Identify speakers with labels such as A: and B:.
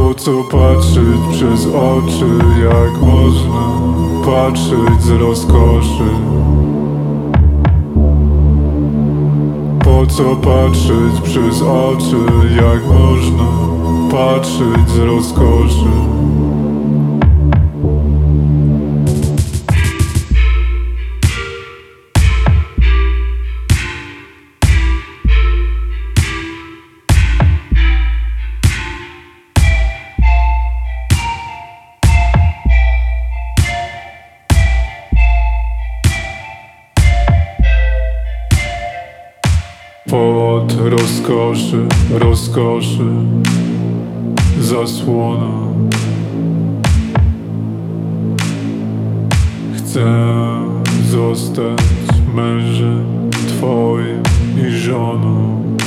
A: Po co patrzeć przez oczy, jak można patrzeć z rozkoszy? Po co patrzeć przez oczy, jak można patrzeć z rozkoszy? Pod rozkoszy zasłona. Chcę zostać mężem twoim i żoną.